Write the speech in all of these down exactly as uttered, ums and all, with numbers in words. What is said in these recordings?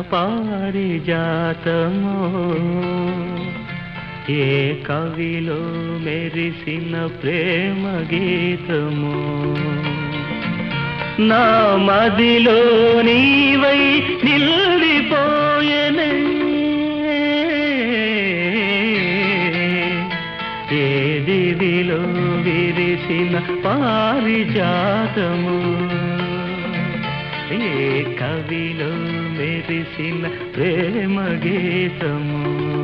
పారిజాతమో ఏ కవిలో మెరిసిన ప్రేమ గీతమో నా మదిలో నీవై నిలిపోయెనే ఏ దివిలో విరిసిన పారిజాతము ఏ కవిలో మెరిసిన ప్రేమ గీతము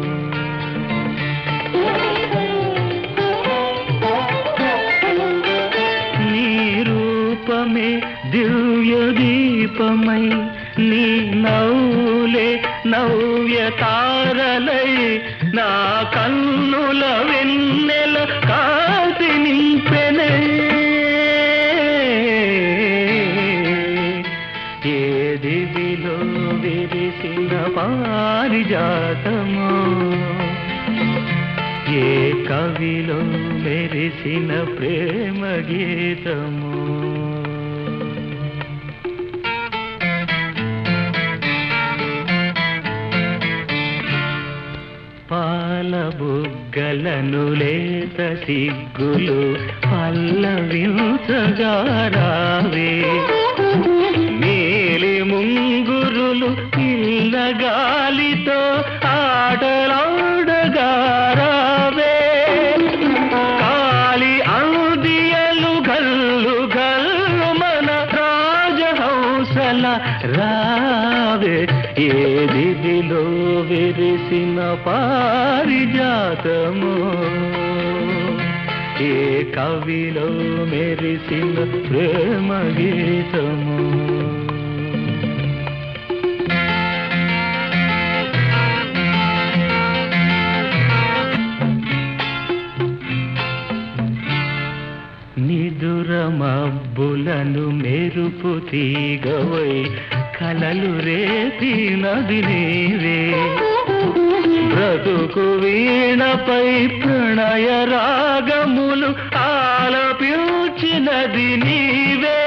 నీ రూపమే దివ్య దీపమై నీ నవ్వులే నవ్య తారలై నా కన్నుల వెన్నెల కాంతి నింపెనే ఏ దివిలో విరిసిన పారిజాతమో ఏ కవిలో మెరిసిన ప్రేమ గీతమో పాల బుగ్గలను లేత సిగ్గులు పల్లవించగారావే మేలి ముంగురులు పిల్లగాలితో ఆటలాడగారావే కాలి అందియలు గల్లు గల్లు మన రాజహంసల రావే ఏ దివిలో విరిసిన పారిజాతమో ఏ కవిలో మెరిసిన ప్రేమ గీతము నిదుర మబ్బులను మెరుపు తీగవై కలలు రేపినది నీవే బ్రతుకు వీణపై ప్రణయ రాగములు ఆలపించినది నీవే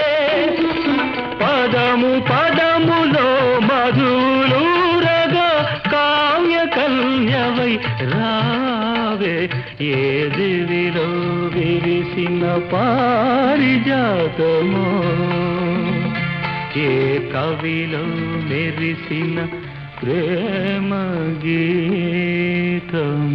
పదము పదములో మధులూరగా కావ్య కన్యవై రావే ఏ దివిలో విరిసిన పారిజాతమో ఏ కవిలో మెరిసిన ప్రేమ గీతం